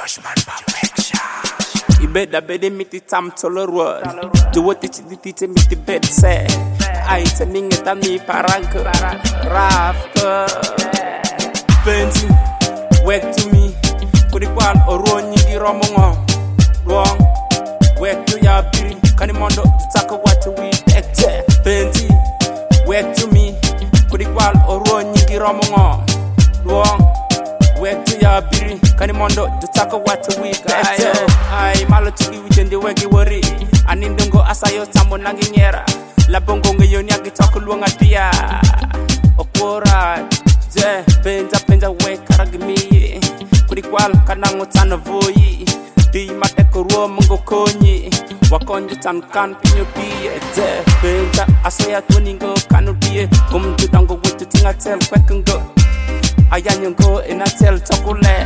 Judgment perfection. Ibeda bede miti tam tolorwa. Do what it did me the bed say. I telling it a me paranka. Rafka. Benzi, work to me. Put it one or run you romongo. Wrong. Work to ya biri. Kanimondo to tackle what we expect. Benzi, work to me. Put it one or run you romongo. Wrong. Work to ya biri. Kanimondo to tackle what we expect. I malo to be within the wegi worry. Anindongo asayo tambo nanginyera. La bongo ngayon yagi talk luanga dia. Okora. Je, penja we karagmi. Kurikwal kanango tana voyi. Di mateko ruo mungo konyi. Wakonji tan kan pinyo pie. Je, penja asaya tuningo kanu die. Kumtu dango witu tinga tel kwekungo. Ayanyongo ina tel tokule.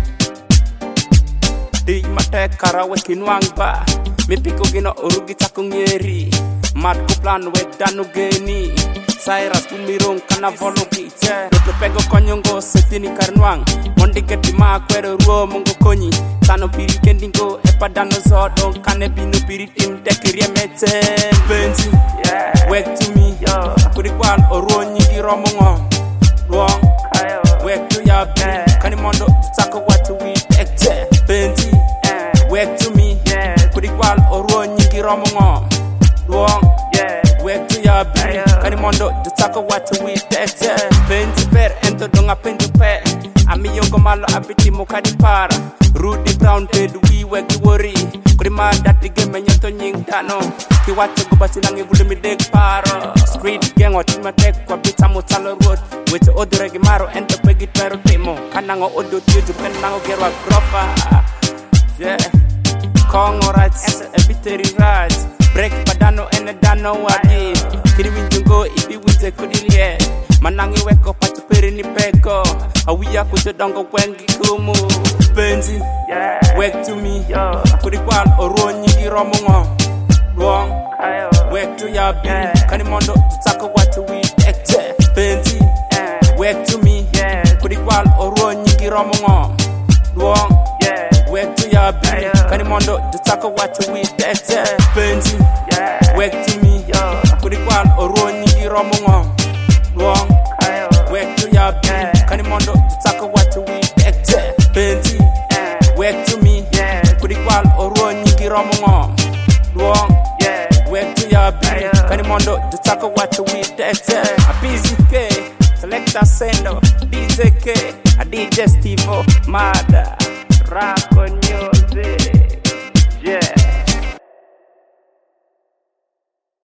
Di matekara we kinwangba. Mipiko gino urugi takungeri. Mat ko plan we danu geni. Cyrus pumirong kana vologi che. Lo pego konyongo setini karnwang. Mondi geti ma kwere ruo mongo konyi. Tano piri kendingo epadano zodo. Kane binu piri tim tekirie meten. Benzi, work to me. Kurikwal oruo nyigi romongo. Wrong, work to ya biri. Kanimondo tutako watu we ekte. Benzi, work to me. Kurikwal oruo nyigi romongo. Wrong, work to ya biri. Kanimondo tutako watu we ekte. Benzi per ento donga penjo pe. Ami yongo malo abiti mokadi para. Rudy Brown bed we work worry. Kurima dati game nyoto nying dano. Kiwacho gubati nangi vulimi deg paro. Street gang watima tek kwa bita motalo road. Wete odoregi maro ento pegi pero temo. Kanango odo tiju penango gerwa grofa. Yeah, Congo rights, ebiteri rights. Break padano ene dano wadi. Kiri winjungo ibi wize kudilie. Manangi weko pachu peri ni peko. Awiya kuto dongo wengi kumu. Benzi, work to me. Kurikwal oruo nyigi romongo. Wrong, work to ya biri. Kanimondo tutako watu we ekte. Benzi, work to me. Kurikwal oruo nyigi romongo. Wrong, work to ya biri. Kanimondo tutako watu we ekte. Benzi, work to me. Kurikwal oruo nyigi romongo. Wrong, work to ya biri. Kanimondo tutako watu we ekte. Benzi, work to me. Kurikwal oruo nyigi romongo. Wrong, work to ya biri. Kanimondo tutako watu we ekte. A busy K, selector sendo, DJ K, a DJ Steve, Mada, Rako.